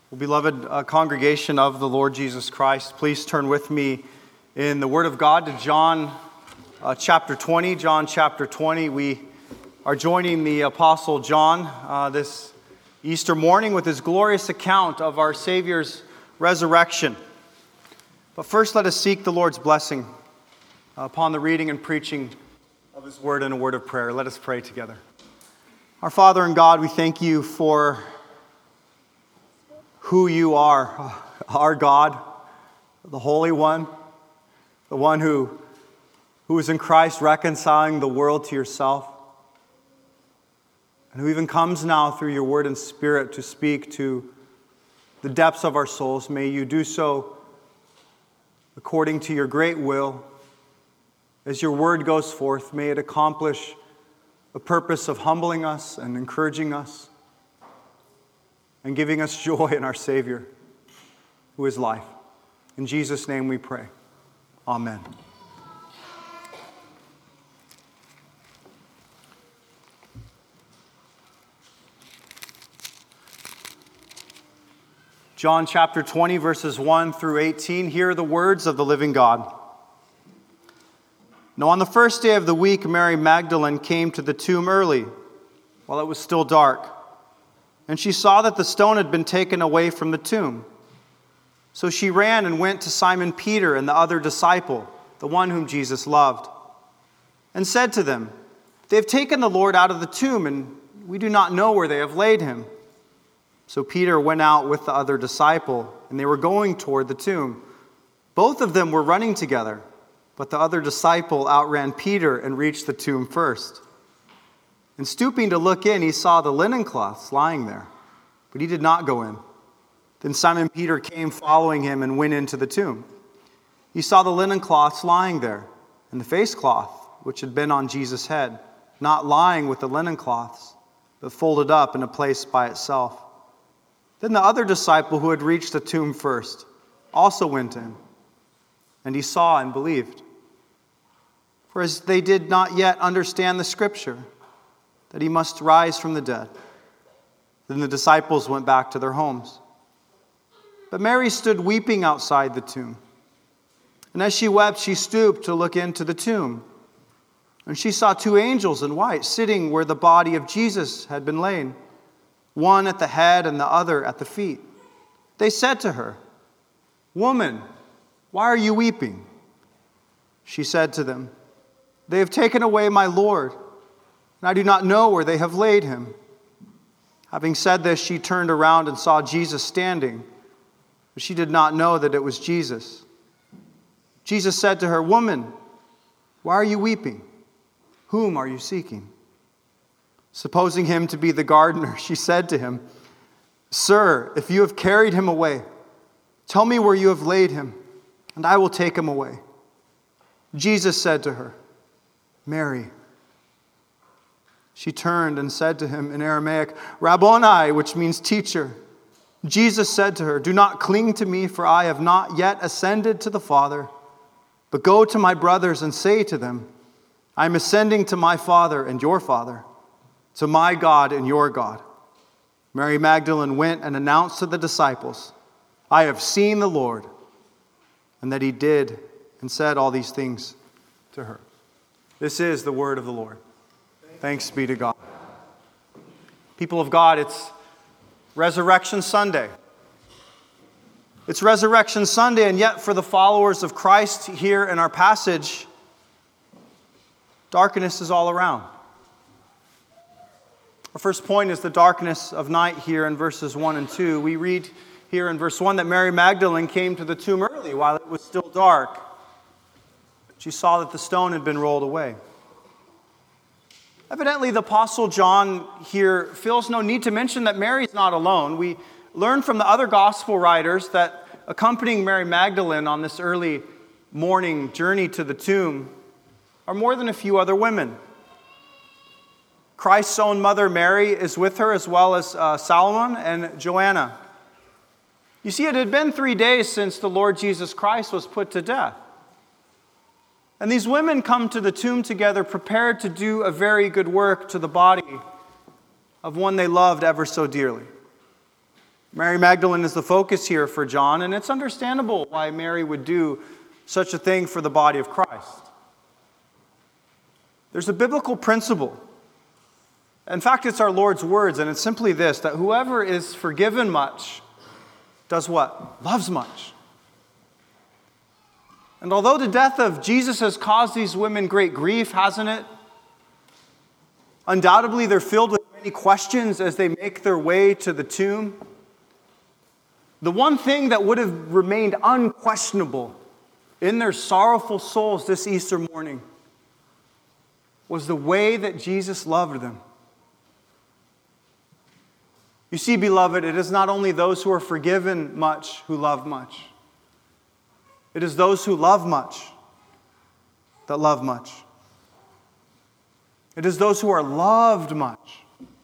Well, beloved congregation of the Lord Jesus Christ, please turn with me in the Word of God to John chapter 20. John chapter 20. We are joining the Apostle John this Easter morning with his glorious account of our Savior's resurrection. But first, let us seek the Lord's blessing upon the reading and preaching of His Word and a word of prayer. Let us pray together. Our Father and God, we thank you for who you are, our God, the Holy One, the one who is in Christ reconciling the world to yourself, and who even comes now through your word and spirit to speak to the depths of our souls. May you do so according to your great will. As your word goes forth, may it accomplish a purpose of humbling us and encouraging us and giving us joy in our Savior, who is life. In Jesus' name we pray. Amen. John chapter 20, verses 1 through 18. Hear the words of the living God. Now on the first day of the week, Mary Magdalene came to the tomb early, while it was still dark. And she saw that the stone had been taken away from the tomb. So she ran and went to Simon Peter and the other disciple, the one whom Jesus loved, and said to them, "They have taken the Lord out of the tomb, and we do not know where they have laid him." So Peter went out with the other disciple, and they were going toward the tomb. Both of them were running together, but the other disciple outran Peter and reached the tomb first. And stooping to look in, he saw the linen cloths lying there, but he did not go in. Then Simon Peter came following him and went into the tomb. He saw the linen cloths lying there, and the face cloth, which had been on Jesus' head, not lying with the linen cloths, but folded up in a place by itself. Then the other disciple who had reached the tomb first also went in, and he saw and believed. For as they did not yet understand the scripture, that he must rise from the dead. Then the disciples went back to their homes. But Mary stood weeping outside the tomb. And as she wept, she stooped to look into the tomb. And she saw two angels in white sitting where the body of Jesus had been laid, one at the head and the other at the feet. They said to her, "Woman, why are you weeping?" She said to them, "They have taken away my Lord, and I do not know where they have laid him." Having said this, she turned around and saw Jesus standing, but she did not know that it was Jesus. Jesus said to her, "Woman, why are you weeping? Whom are you seeking?" Supposing him to be the gardener, she said to him, "Sir, if you have carried him away, tell me where you have laid him, and I will take him away." Jesus said to her, "Mary." She turned and said to him in Aramaic, "Rabboni," which means teacher. Jesus said to her, "Do not cling to me, for I have not yet ascended to the Father. But go to my brothers and say to them, I am ascending to my Father and your Father, to my God and your God." Mary Magdalene went and announced to the disciples, "I have seen the Lord," and that he did and said all these things to her. This is the word of the Lord. Thanks be to God. People of God, it's Resurrection Sunday. It's Resurrection Sunday, and yet for the followers of Christ here in our passage, darkness is all around. Our first point is the darkness of night here in verses 1 and 2. We read here in verse 1 that Mary Magdalene came to the tomb early while it was still dark. She saw that the stone had been rolled away. Evidently, the Apostle John here feels no need to mention that Mary's not alone. We learn from the other gospel writers that accompanying Mary Magdalene on this early morning journey to the tomb are more than a few other women. Christ's own mother Mary is with her, as well as Salome and Joanna. You see, it had been 3 days since the Lord Jesus Christ was put to death. And these women come to the tomb together, prepared to do a very good work to the body of one they loved ever so dearly. Mary Magdalene is the focus here for John, and it's understandable why Mary would do such a thing for the body of Christ. There's a biblical principle. In fact, it's our Lord's words, and it's simply this, that whoever is forgiven much does what? Loves much. And although the death of Jesus has caused these women great grief, hasn't it? Undoubtedly, they're filled with many questions as they make their way to the tomb. The one thing that would have remained unquestionable in their sorrowful souls this Easter morning was the way that Jesus loved them. You see, beloved, it is not only those who are forgiven much who love much. It is those who love much that love much. It is those who are loved much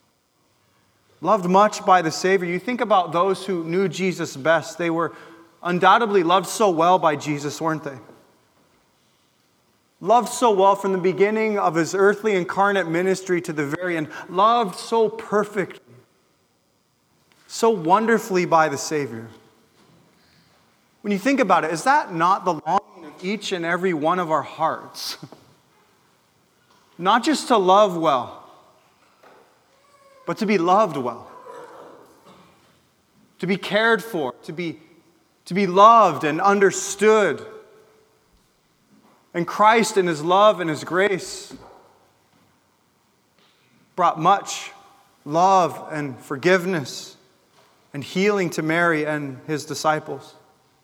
by the Savior. You think about those who knew Jesus best. They were undoubtedly loved so well by Jesus, weren't they? Loved so well from the beginning of his earthly incarnate ministry to the very end. Loved so perfectly, so wonderfully by the Savior. When you think about it, is that not the longing of each and every one of our hearts? Not just to love well, but to be loved well. To be cared for, to be loved and understood. And Christ in his love and his grace brought much love and forgiveness and healing to Mary and his disciples.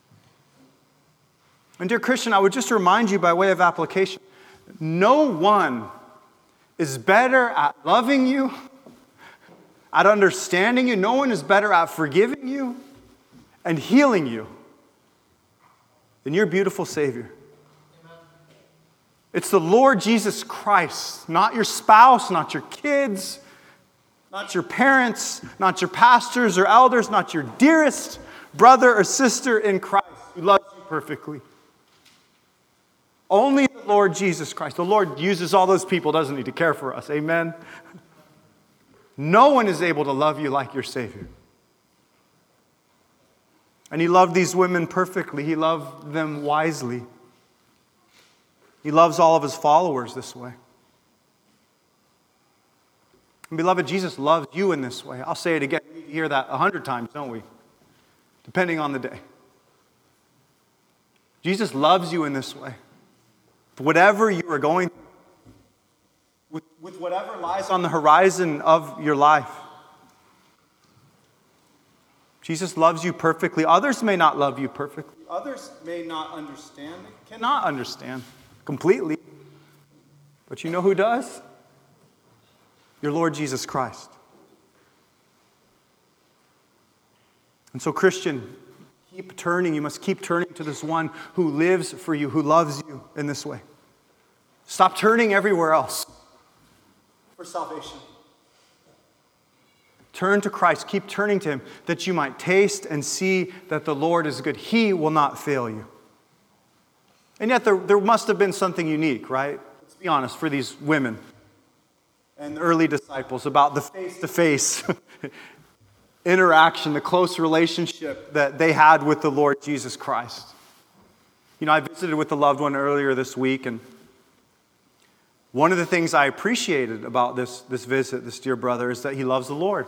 And dear Christian, I would just remind you by way of application, no one is better at loving you, at understanding you. No one is better at forgiving you and healing you than your beautiful Savior. It's the Lord Jesus Christ, not your spouse, not your kids, not your parents, not your pastors or elders, not your dearest brother or sister in Christ who loves you perfectly. Only the Lord Jesus Christ. The Lord uses all those people, doesn't he, to care for us. Amen? No one is able to love you like your Savior. And he loved these women perfectly. He loved them wisely. He loves all of his followers this way. And beloved, Jesus loves you in this way. I'll say it again. We hear that 100 times, don't we? Depending on the day. Jesus loves you in this way. Whatever you are going through, with whatever lies on the horizon of your life, Jesus loves you perfectly. Others may not love you perfectly. Others may not understand. They cannot understand completely. But you know who does? Your Lord Jesus Christ. And so, Christian, keep turning. You must keep turning to this one who lives for you, who loves you in this way. Stop turning everywhere else for salvation. Turn to Christ. Keep turning to him that you might taste and see that the Lord is good. He will not fail you. And yet there must have been something unique, right? Let's be honest, for these women and the early disciples about the face-to-face interaction, the close relationship that they had with the Lord Jesus Christ. You know, I visited with a loved one earlier this week, and one of the things I appreciated about this visit, this dear brother, is that he loves the Lord.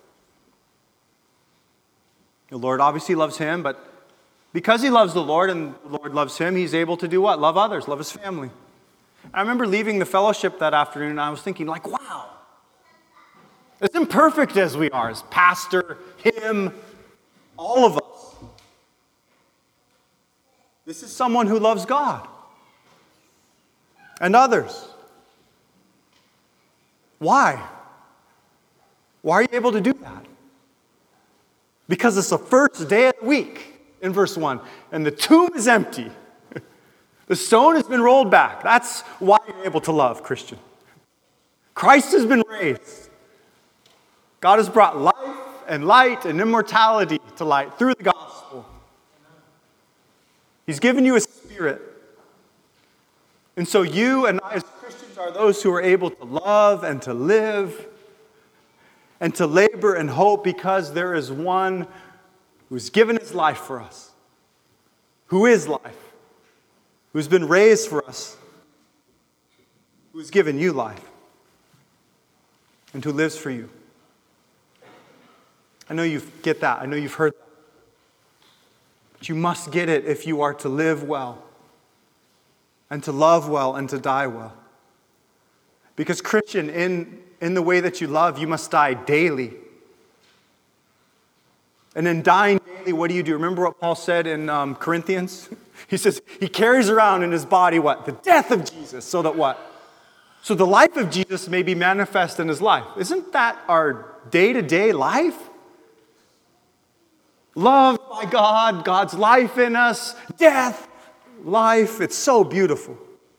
The Lord obviously loves him, but because he loves the Lord and the Lord loves him, he's able to do what? Love others, love his family. I remember leaving the fellowship that afternoon, and I was thinking, like, wow, as imperfect as we are, as pastor, him, all of us, this is someone who loves God and others. Why? Why are you able to do that? Because it's the first day of the week, in verse 1, and the tomb is empty. The stone has been rolled back. That's why you're able to love, Christian. Christ has been raised. God has brought life and light and immortality to light through the gospel. He's given you a spirit. And so you and I as Christians are those who are able to love and to live and to labor and hope because there is one who's given his life for us, who is life, who's been raised for us, who's given you life, and who lives for you. I know you get that. I know you've heard that. But you must get it if you are to live well, and to love well, and to die well. Because Christian, in the way that you love, you must die daily. And in dying daily, what do? Remember what Paul said in Corinthians? He says he carries around in his body what? The death of Jesus, so that what? So the life of Jesus may be manifest in his life. Isn't that our day-to-day life? Loved by God, God's life in us, death, life. It's so beautiful.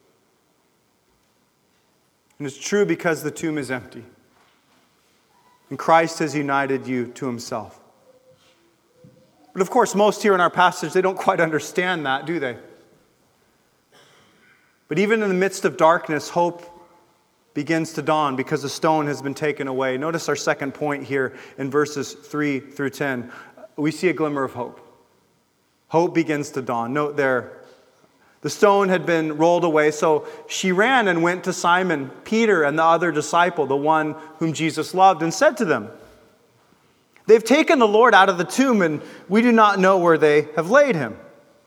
And it's true because the tomb is empty. And Christ has united you to himself. But of course, most here in our passage, they don't quite understand that, do they? But even in the midst of darkness, hope begins to dawn because the stone has been taken away. Notice our second point here in verses 3 through 10. We see a glimmer of hope. Hope begins to dawn. Note there, the stone had been rolled away, so she ran and went to Simon, Peter, and the other disciple, the one whom Jesus loved, and said to them, "They've taken the Lord out of the tomb, and we do not know where they have laid him."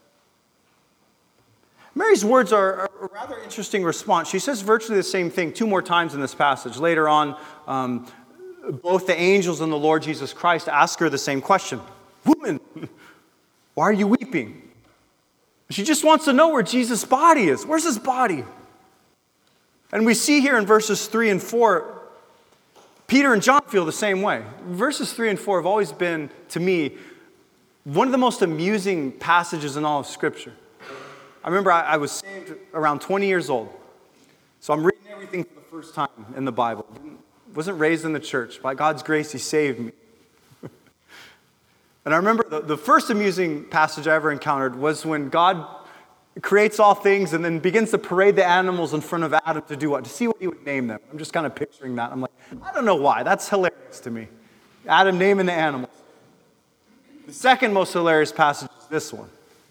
Mary's words are a rather interesting response. She says virtually the same thing 2 more times in this passage. Later on, both the angels and the Lord Jesus Christ ask her the same question. "Woman, why are you weeping?" She just wants to know where Jesus' body is. Where's his body? And we see here in verses 3 and 4, Peter and John feel the same way. Verses 3 and 4 have always been, to me, one of the most amusing passages in all of Scripture. I remember I was saved around 20 years old. So I'm reading everything for the first time in the Bible. Wasn't raised in the church. By God's grace, he saved me. And I remember the first amusing passage I ever encountered was when God creates all things and then begins to parade the animals in front of Adam to do what? To see what he would name them. I'm just kind of picturing that. I'm like, I don't know why. That's hilarious to me. Adam naming the animals. The second most hilarious passage is this one.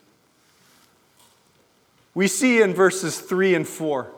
We see in verses 3 and 4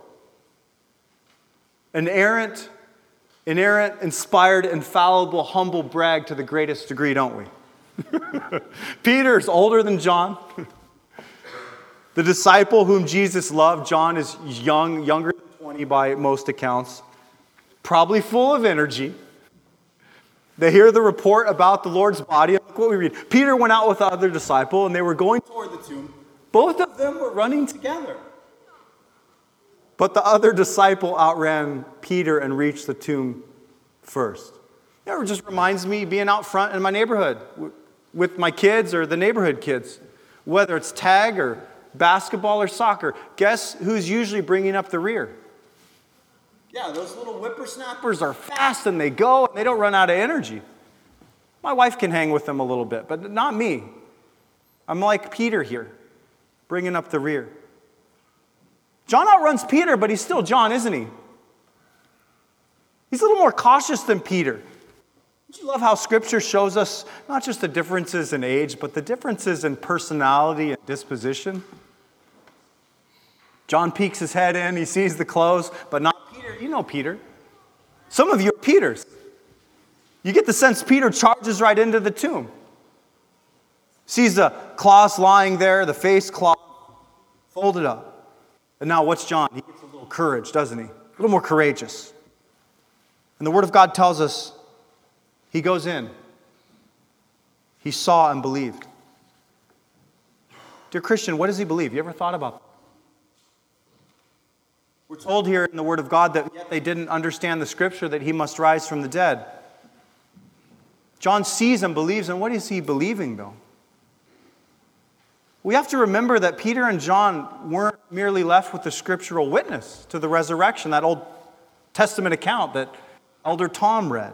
an inerrant, inspired, infallible, humble brag to the greatest degree, don't we? Peter's older than John. The disciple whom Jesus loved, John is younger than 20 by most accounts, probably full of energy. They hear the report about the Lord's body. Look what we read. Peter went out with the other disciple, and they were going toward the tomb. Both of them were running together. But the other disciple outran Peter and reached the tomb first. It just reminds me being out front in my neighborhood with my kids or the neighborhood kids. Whether it's tag or basketball or soccer, guess who's usually bringing up the rear? Yeah, those little whippersnappers are fast and they go and they don't run out of energy. My wife can hang with them a little bit, but not me. I'm like Peter here, bringing up the rear. John outruns Peter, but he's still John, isn't he? He's a little more cautious than Peter. Don't you love how Scripture shows us not just the differences in age, but the differences in personality and disposition? John peeks his head in, he sees the clothes, but not Peter. You know Peter. Some of you are Peters. You get the sense Peter charges right into the tomb. Sees the cloths lying there, the face cloth folded up. And now what's John? He gets a little courage, doesn't he? A little more courageous. And the Word of God tells us he goes in. He saw and believed. Dear Christian, what does he believe? You ever thought about that? We're told here in the Word of God that yet they didn't understand the Scripture that he must rise from the dead. John sees and believes, and what is he believing, though? We have to remember that Peter and John weren't merely left with the scriptural witness to the resurrection, that Old Testament account that Elder Tom read.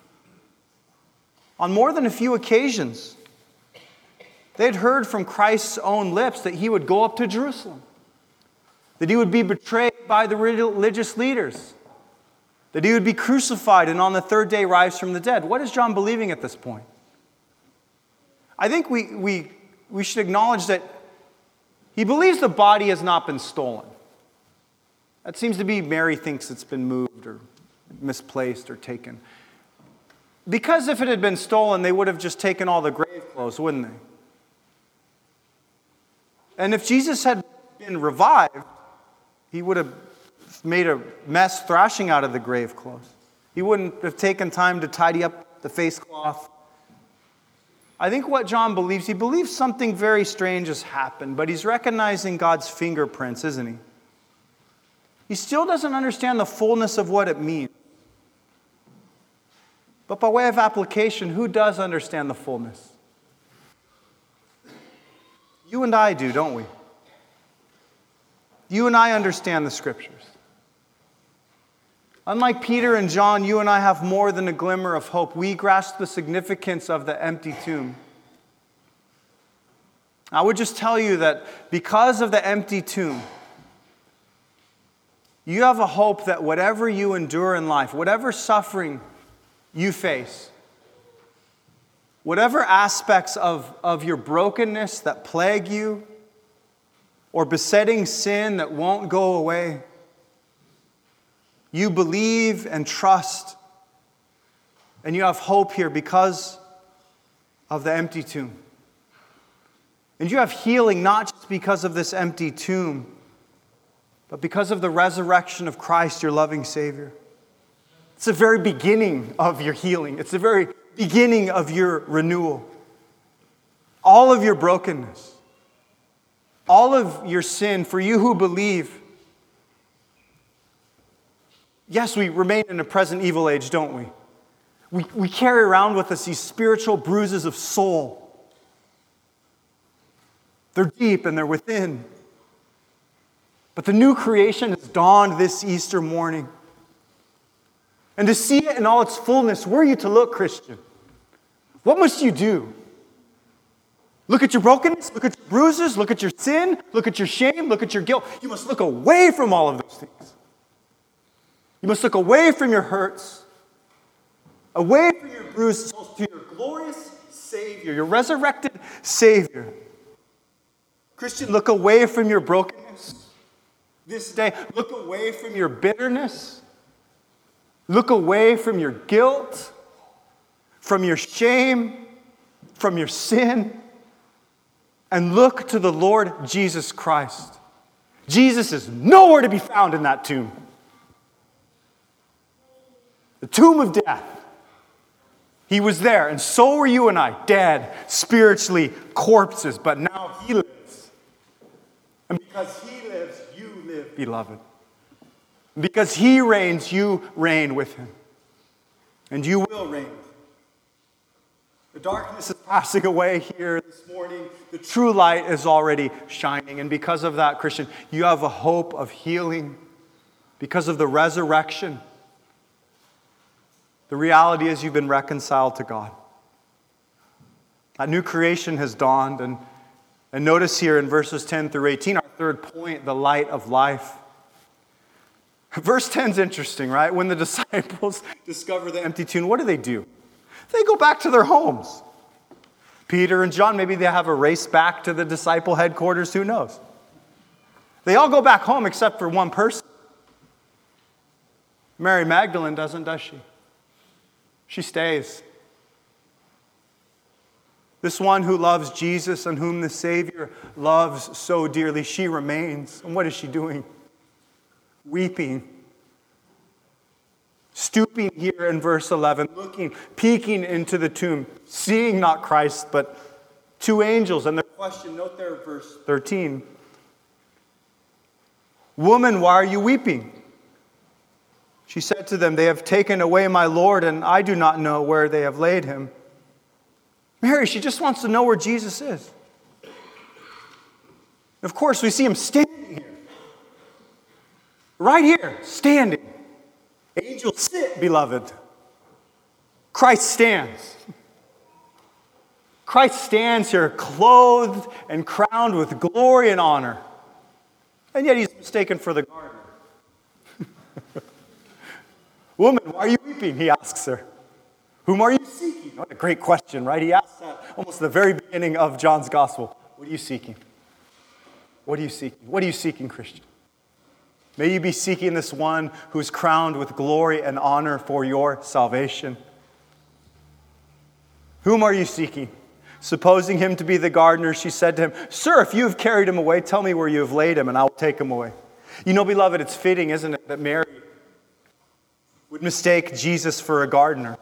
On more than a few occasions, they'd heard from Christ's own lips that he would go up to Jerusalem, that he would be betrayed by the religious leaders, that he would be crucified and on the third day rise from the dead. What is John believing at this point? I think we should acknowledge that he believes the body has not been stolen. That seems to be Mary thinks it's been moved or misplaced or taken. Because if it had been stolen, they would have just taken all the grave clothes, wouldn't they? And if Jesus had been revived, he would have made a mess thrashing out of the grave clothes. He wouldn't have taken time to tidy up the face cloth. I think what John believes, he believes something very strange has happened, but he's recognizing God's fingerprints, isn't he? He still doesn't understand the fullness of what it means. But by way of application, who does understand the fullness? You and I do, don't we? You and I understand the Scriptures. Unlike Peter and John, you and I have more than a glimmer of hope. We grasp the significance of the empty tomb. I would just tell you that because of the empty tomb, you have a hope that whatever you endure in life, whatever suffering you face, whatever aspects of your brokenness that plague you, or besetting sin that won't go away, you believe and trust, and you have hope here because of the empty tomb. And you have healing not just because of this empty tomb, but because of the resurrection of Christ, your loving Savior. It's the very beginning of your healing. It's the very beginning of your renewal. All of your brokenness, all of your sin, for you who believe. Yes, we remain in a present evil age, don't we? We carry around with us these spiritual bruises of soul. They're deep and they're within. But the new creation has dawned this Easter morning. And to see it in all its fullness, where are you to look, Christian? What must you do? Look at your brokenness, look at your bruises, look at your sin, look at your shame, look at your guilt. You must look away from all of those things. You must look away from your hurts, away from your bruises, to your glorious Savior, your resurrected Savior. Christian, look away from your brokenness this day. Look away from your bitterness. Look away from your guilt, from your shame, from your sin, and look to the Lord Jesus Christ. Jesus is nowhere to be found in that tomb. The tomb of death. He was there, and so were you and I, dead, spiritually, corpses, but now he lives. And because he lives, you live, beloved. And because he reigns, you reign with him. And you will reign. The darkness is passing away here this morning. The true light is already shining. And because of that, Christian, you have a hope of healing because of the resurrection. The reality is you've been reconciled to God. That new creation has dawned. And notice here in verses 10 through 18, our third point, the light of life. Verse 10 is interesting, right? When the disciples discover the empty tomb, what do? They go back to their homes. Peter and John, maybe they have a race back to the disciple headquarters, who knows? They all go back home except for one person. Mary Magdalene doesn't, does she? She stays. This one who loves Jesus and whom the Savior loves so dearly, she remains. And what is she doing? Weeping. Stooping here in verse 11, looking, peeking into the tomb, seeing not Christ, but two angels. And their question, note there, verse 13. Woman, why are you weeping? She said to them, they have taken away my Lord, and I do not know where they have laid him. Mary, she just wants to know where Jesus is. Of course, we see him standing here. Right here, standing. Angels sit, beloved. Christ stands. Christ stands here, clothed and crowned with glory and honor. And yet he's mistaken for the gardener. Woman, why are you weeping? He asks her. Whom are you seeking? What a great question, right? He asked that almost at the very beginning of John's gospel. What are you seeking? What are you seeking? What are you seeking, Christian? May you be seeking this one who is crowned with glory and honor for your salvation. Whom are you seeking? Supposing him to be the gardener, she said to him, Sir, if you have carried him away, tell me where you have laid him, and I will take him away. You know, beloved, it's fitting, isn't it, that Mary would mistake Jesus for a gardener.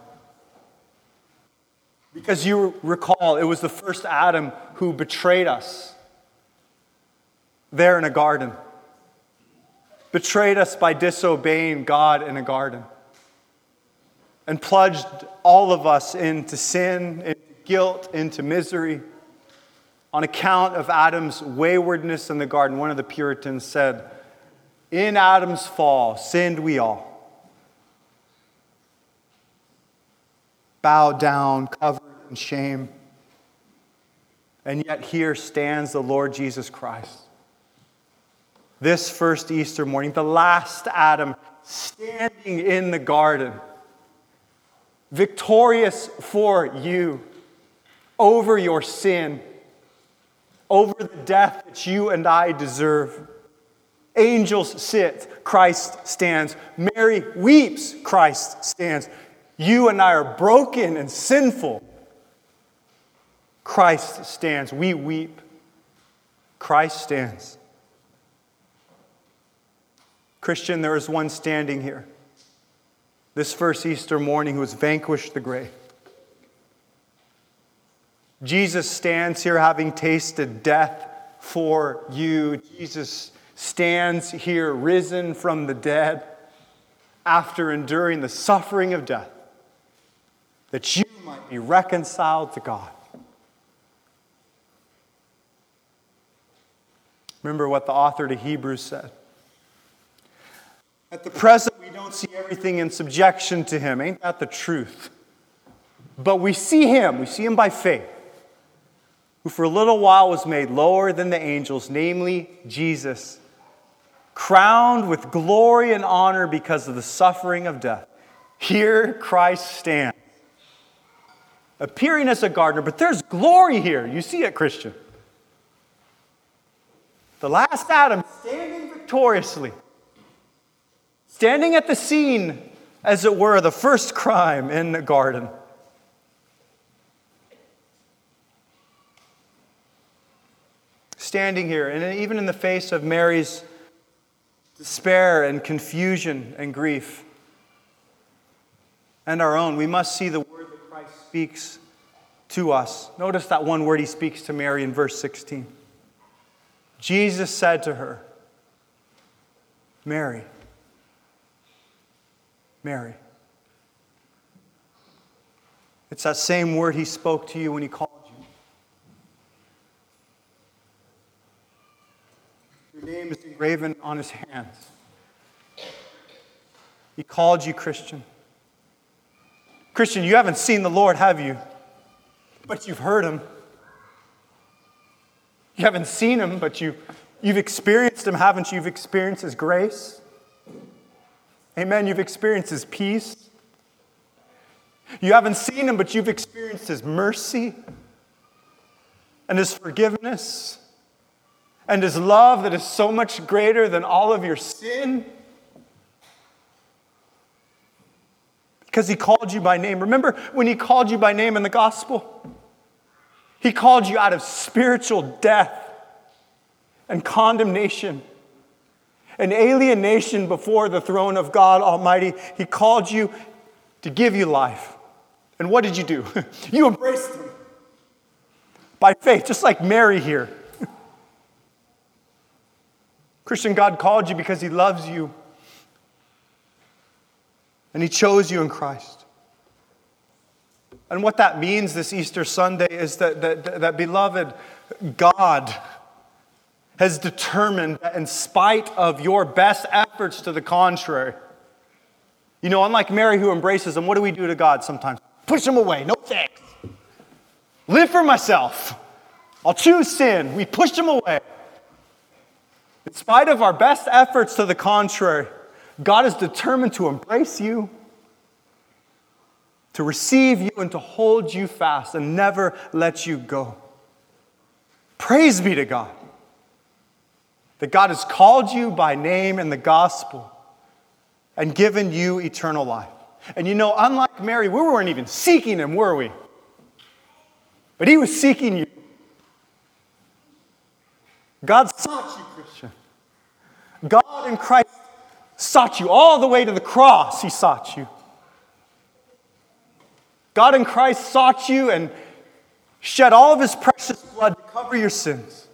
Because you recall, it was the first Adam who betrayed us there in a garden. Betrayed us by disobeying God in a garden. And plunged all of us into sin, into guilt, into misery. On account of Adam's waywardness in the garden, one of the Puritans said, in Adam's fall, sinned we all. Bowed down, covered in shame. And yet here stands the Lord Jesus Christ. This first Easter morning, the last Adam standing in the garden, victorious for you over your sin, over the death that you and I deserve. Angels sit, Christ stands. Mary weeps, Christ stands. You and I are broken and sinful. Christ stands. We weep. Christ stands. Christian, there is one standing here this first Easter morning who has vanquished the grave. Jesus stands here having tasted death for you. Jesus stands here risen from the dead after enduring the suffering of death, that you might be reconciled to God. Remember what the author to Hebrews said. At the present, we don't see everything in subjection to him. Ain't that the truth? But we see him by faith, who for a little while was made lower than the angels, namely Jesus, crowned with glory and honor because of the suffering of death. Here Christ stands, appearing as a gardener, but there's glory here. You see it, Christian. The last Adam standing victoriously, standing at the scene, as it were, the first crime in the garden. Standing here, and even in the face of Mary's despair and confusion and grief, and our own, we must see the word that Christ speaks to us. Notice that one word he speaks to Mary in verse 16. Jesus said to her, Mary. Mary. It's that same word he spoke to you when he called you. Your name is engraven on his hands. He called you Christian. Christian, you haven't seen the Lord, have you? But you've heard him. You haven't seen him, but you've experienced him, haven't you? You've experienced his grace. Amen. You've experienced his peace. You haven't seen him, but you've experienced his mercy and his forgiveness and his love that is so much greater than all of your sin. Because he called you by name. Remember when he called you by name in the gospel? He called you out of spiritual death and condemnation and alienation before the throne of God Almighty. He called you to give you life. And what did you do? You embraced him by faith, just like Mary here. Christian, God called you because he loves you. And he chose you in Christ. And what that means this Easter Sunday is that beloved, God has determined that in spite of your best efforts to the contrary, you know, unlike Mary who embraces him, what do we do to God sometimes? Push him away. No thanks. Live for myself. I'll choose sin. We push him away. In spite of our best efforts to the contrary, God is determined to embrace you to receive you and to hold you fast and never let you go. Praise be to God that God has called you by name in the gospel and given you eternal life. And you know, unlike Mary, we weren't even seeking him, were we? But he was seeking you. God sought you, Christian. God in Christ sought you all the way to the cross. He sought you. God in Christ sought you and shed all of his precious blood to cover your sins.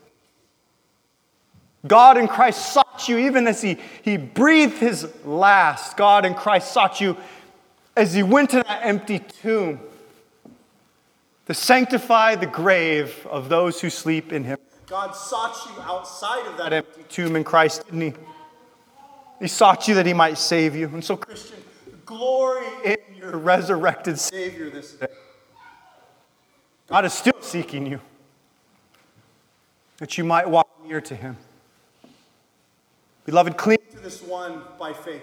God in Christ sought you even as he breathed his last. God in Christ sought you as he went to that empty tomb to sanctify the grave of those who sleep in him. God sought you outside of that empty tomb in Christ, didn't he? He sought you that he might save you. And so, Christian, glory in your resurrected Savior this day. God is still seeking you, that you might walk near to him. Beloved, cling to this one by faith,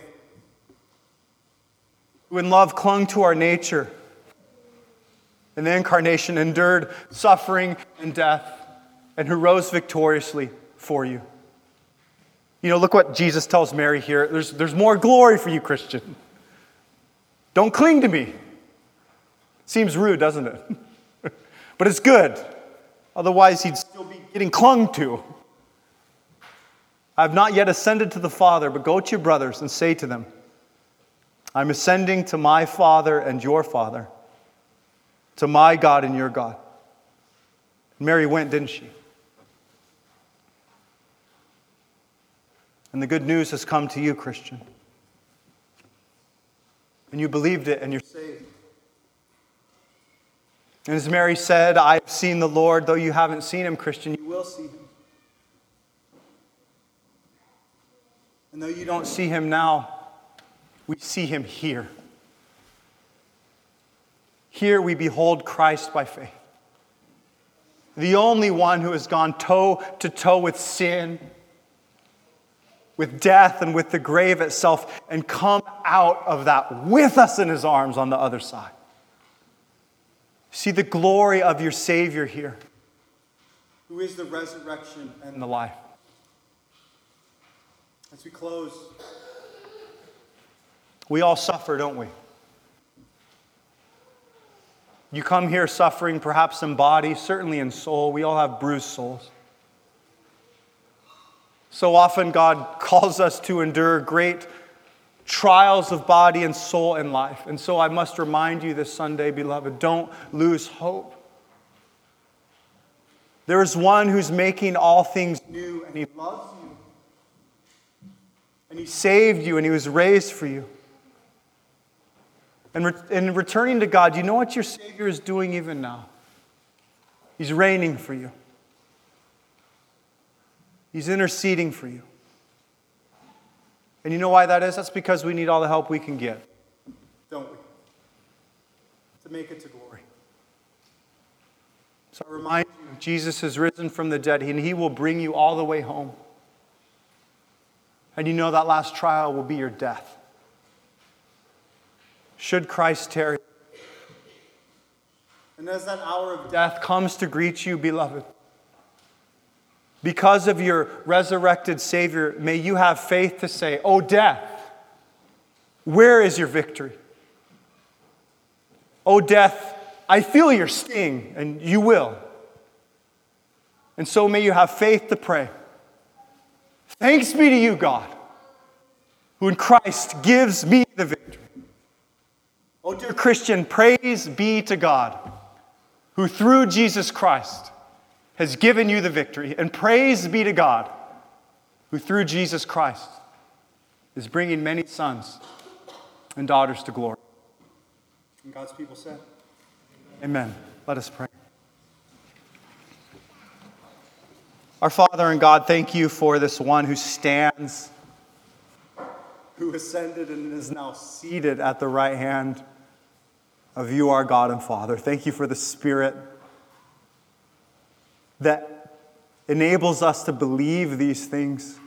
who in love clung to our nature, in the incarnation endured suffering and death, and who rose victoriously for you. You know, look what Jesus tells Mary here. There's more glory for you, Christian. Don't cling to me. Seems rude, doesn't it? But it's good. Otherwise, he'd still be getting clung to. I have not yet ascended to the Father, but go to your brothers and say to them, I'm ascending to my Father and your Father, to my God and your God. Mary went, didn't she? And the good news has come to you, Christian. And you believed it and you're saved. And as Mary said, I've seen the Lord. Though you haven't seen him, Christian, you will see him. And though you don't see him now, we see him here. Here we behold Christ by faith. The only one who has gone toe to toe with sin, with death and with the grave itself, and come out of that with us in his arms on the other side. See the glory of your Savior here, who is the resurrection and the life. As we close, we all suffer, don't we? You come here suffering, perhaps in body, certainly in soul. We all have bruised souls. So often God calls us to endure great trials of body and soul and life. And so I must remind you this Sunday, beloved, don't lose hope. There is one who's making all things new, and he loves you. And he saved you, and he was raised for you. And in returning to God, you know what your Savior is doing even now? He's reigning for you. He's interceding for you. And you know why that is? That's because we need all the help we can get, don't we? To make it to glory. So I remind you, Jesus has risen from the dead, and he will bring you all the way home. And you know that last trial will be your death. Should Christ tarry. And as that hour of death comes to greet you, beloved, because of your resurrected Savior, may you have faith to say, "O death, where is your victory? O death, I feel your sting," and you will. And so may you have faith to pray, "Thanks be to you, God, who in Christ gives me the victory." Oh, dear Christian, praise be to God, who through Jesus Christ has given you the victory. And praise be to God, who through Jesus Christ is bringing many sons and daughters to glory. And God's people said, Amen. Let us pray. Our Father and God, thank you for this one who stands, who ascended and is now seated at the right hand of you, our God and Father. Thank you for the Spirit that enables us to believe these things,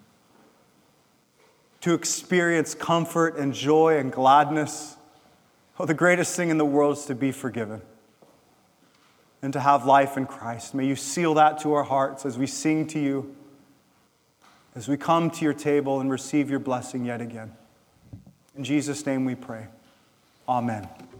to experience comfort and joy and gladness Oh, the greatest thing in the world is to be forgiven and to have life in Christ. May you seal that to our hearts as we sing to you, as we come to your table and receive your blessing yet again. In Jesus' name we pray. Amen.